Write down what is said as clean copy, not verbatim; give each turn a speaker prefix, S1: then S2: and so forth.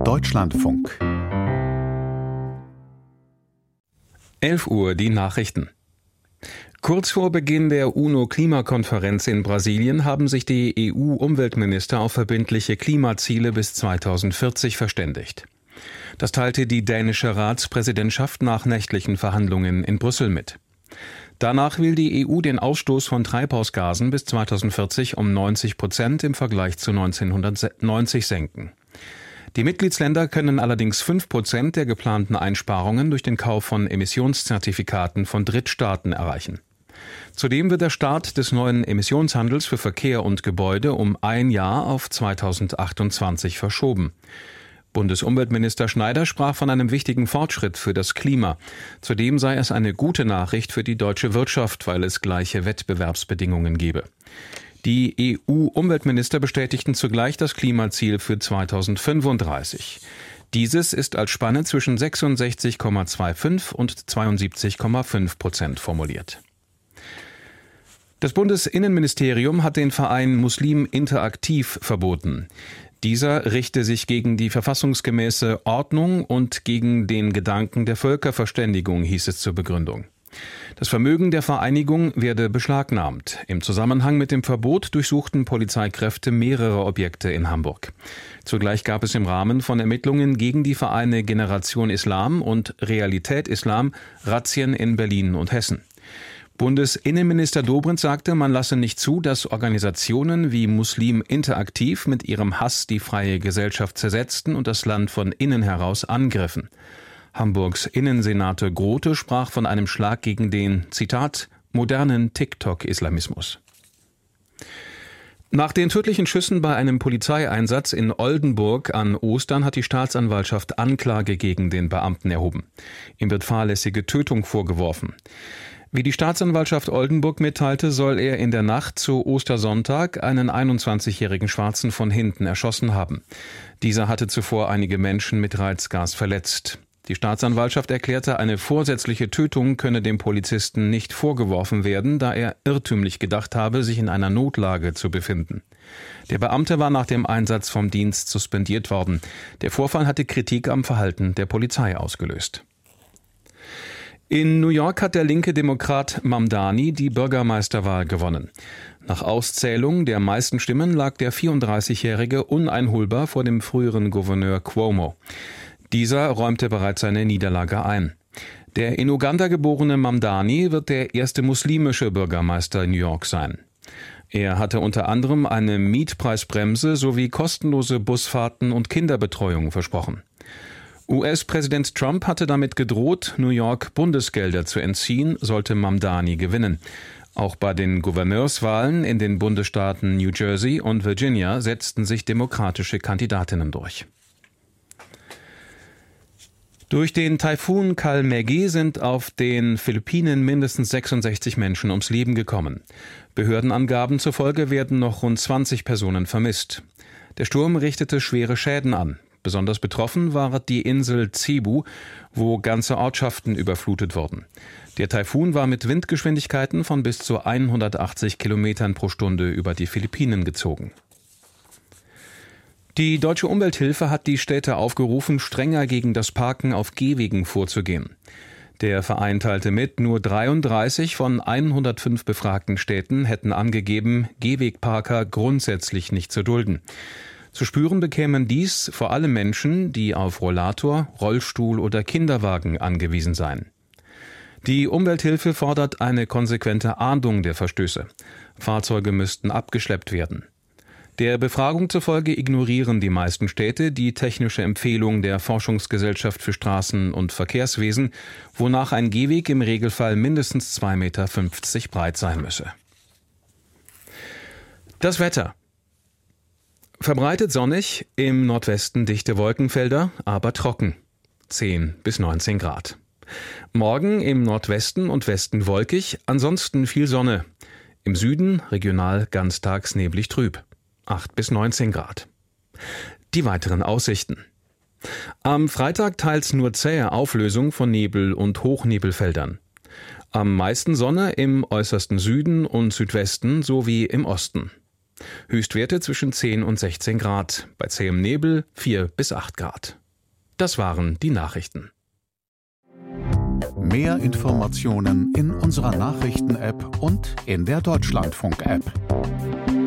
S1: Deutschlandfunk
S2: 11 Uhr die Nachrichten. Kurz vor Beginn der UNO-Klimakonferenz in Brasilien haben sich die EU-Umweltminister auf verbindliche Klimaziele bis 2040 verständigt. Das teilte die dänische Ratspräsidentschaft nach nächtlichen Verhandlungen in Brüssel mit. Danach will die EU den Ausstoß von Treibhausgasen bis 2040 um 90% im Vergleich zu 1990 senken. Die Mitgliedsländer können allerdings 5% der geplanten Einsparungen durch den Kauf von Emissionszertifikaten von Drittstaaten erreichen. Zudem wird der Start des neuen Emissionshandels für Verkehr und Gebäude um ein Jahr auf 2028 verschoben. Bundesumweltminister Schneider sprach von einem wichtigen Fortschritt für das Klima. Zudem sei es eine gute Nachricht für die deutsche Wirtschaft, weil es gleiche Wettbewerbsbedingungen gebe. Die EU-Umweltminister bestätigten zugleich das Klimaziel für 2035. Dieses ist als Spanne zwischen 66,25 und 72,5% formuliert. Das Bundesinnenministerium hat den Verein Muslim Interaktiv verboten. Dieser richte sich gegen die verfassungsgemäße Ordnung und gegen den Gedanken der Völkerverständigung, hieß es zur Begründung. Das Vermögen der Vereinigung werde beschlagnahmt. Im Zusammenhang mit dem Verbot durchsuchten Polizeikräfte mehrere Objekte in Hamburg. Zugleich gab es im Rahmen von Ermittlungen gegen die Vereine Generation Islam und Realität Islam Razzien in Berlin und Hessen. Bundesinnenminister Dobrindt sagte, man lasse nicht zu, dass Organisationen wie Muslim Interaktiv mit ihrem Hass die freie Gesellschaft zersetzten und das Land von innen heraus angriffen. Hamburgs Innensenator Grote sprach von einem Schlag gegen den, Zitat, modernen TikTok-Islamismus. Nach den tödlichen Schüssen bei einem Polizeieinsatz in Oldenburg an Ostern hat die Staatsanwaltschaft Anklage gegen den Beamten erhoben. Ihm wird fahrlässige Tötung vorgeworfen. Wie die Staatsanwaltschaft Oldenburg mitteilte, soll er in der Nacht zu Ostersonntag einen 21-jährigen Schwarzen von hinten erschossen haben. Dieser hatte zuvor einige Menschen mit Reizgas verletzt. Die Staatsanwaltschaft erklärte, eine vorsätzliche Tötung könne dem Polizisten nicht vorgeworfen werden, da er irrtümlich gedacht habe, sich in einer Notlage zu befinden. Der Beamte war nach dem Einsatz vom Dienst suspendiert worden. Der Vorfall hatte Kritik am Verhalten der Polizei ausgelöst. In New York hat der linke Demokrat Mamdani die Bürgermeisterwahl gewonnen. Nach Auszählung der meisten Stimmen lag der 34-Jährige uneinholbar vor dem früheren Gouverneur Cuomo. Dieser räumte bereits seine Niederlage ein. Der in Uganda geborene Mamdani wird der erste muslimische Bürgermeister in New York sein. Er hatte unter anderem eine Mietpreisbremse sowie kostenlose Busfahrten und Kinderbetreuung versprochen. US-Präsident Trump hatte damit gedroht, New York Bundesgelder zu entziehen, sollte Mamdani gewinnen. Auch bei den Gouverneurswahlen in den Bundesstaaten New Jersey und Virginia setzten sich demokratische Kandidatinnen durch. Durch den Taifun Kalmegi sind auf den Philippinen mindestens 66 Menschen ums Leben gekommen. Behördenangaben zufolge werden noch rund 20 Personen vermisst. Der Sturm richtete schwere Schäden an. Besonders betroffen war die Insel Cebu, wo ganze Ortschaften überflutet wurden. Der Taifun war mit Windgeschwindigkeiten von bis zu 180 Kilometern pro Stunde über die Philippinen gezogen. Die Deutsche Umwelthilfe hat die Städte aufgerufen, strenger gegen das Parken auf Gehwegen vorzugehen. Der Verein teilte mit, nur 33 von 105 befragten Städten hätten angegeben, Gehwegparker grundsätzlich nicht zu dulden. Zu spüren bekämen dies vor allem Menschen, die auf Rollator, Rollstuhl oder Kinderwagen angewiesen seien. Die Umwelthilfe fordert eine konsequente Ahndung der Verstöße. Fahrzeuge müssten abgeschleppt werden. Der Befragung zufolge ignorieren die meisten Städte die technische Empfehlung der Forschungsgesellschaft für Straßen- und Verkehrswesen, wonach ein Gehweg im Regelfall mindestens 2,50 Meter breit sein müsse. Das Wetter. Verbreitet sonnig, im Nordwesten dichte Wolkenfelder, aber trocken. 10 bis 19 Grad. Morgen im Nordwesten und Westen wolkig, ansonsten viel Sonne. Im Süden regional ganztags neblig trüb. 8 bis 19 Grad. Die weiteren Aussichten. Am Freitag teils nur zähe Auflösung von Nebel- und Hochnebelfeldern. Am meisten Sonne im äußersten Süden und Südwesten sowie im Osten. Höchstwerte zwischen 10 und 16 Grad, bei zähem Nebel 4 bis 8 Grad. Das waren die Nachrichten.
S1: Mehr Informationen in unserer Nachrichten-App und in der Deutschlandfunk-App.